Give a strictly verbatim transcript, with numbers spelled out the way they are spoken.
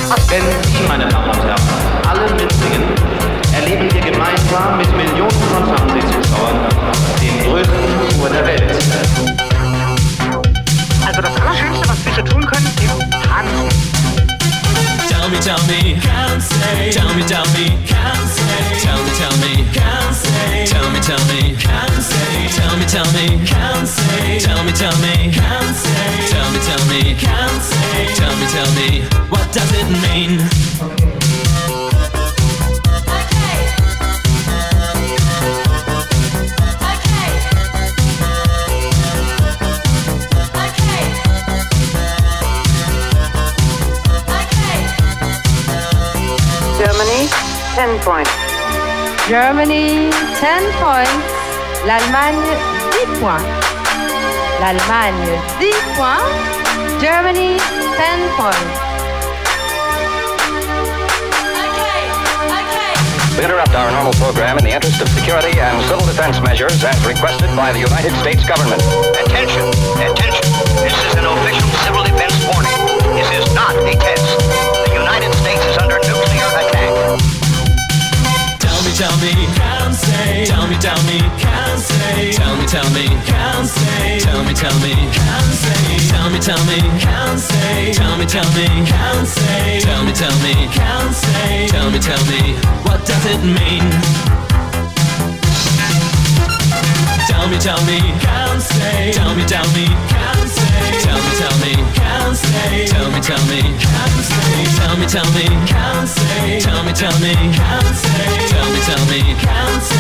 Wenn Sie, meine Damen und Herren, alle mitsingen, erleben wir gemeinsam mit Millionen von Fernsehzuschauern den größten Tour der Welt. Also das Allerschönste, was wir so tun können, ist tanzen. Tell me, tell me, can't say. Tell me, tell me, can't say. Tell me, tell me, can't say. Tell me, tell me, can't say. Tell me, tell me, can't say. Tell me, tell me, can't say. Tell me, tell me, can't say. Tell me, tell me, what does it mean? Germany, ten points. Germany, ten points. L'Allemagne, dix points. L'Allemagne, dix points. Germany, ten points. We interrupt our normal program in the interest of security and civil defense measures as requested by the United States government. Attention, attention. This is an official civil defense warning. This is not a test. The United States is under nuclear attack. Tell me, tell me, can't say. Tell me, tell me, can't say. Tell me, tell me, can't say. Tell me, tell me, can't say. Tell me, tell me, can't say. Tell me, tell me, can't say. Tell me, tell me, can't say. Tell me, tell me, what does it mean? Tell me, tell me, can't say. Tell me, tell me, can't say. Tell me, tell me, can't say. Tell me, tell me, can't say. Tell me, tell me, can't say. Tell me, tell me, can't say. Tell me, tell me, can't say.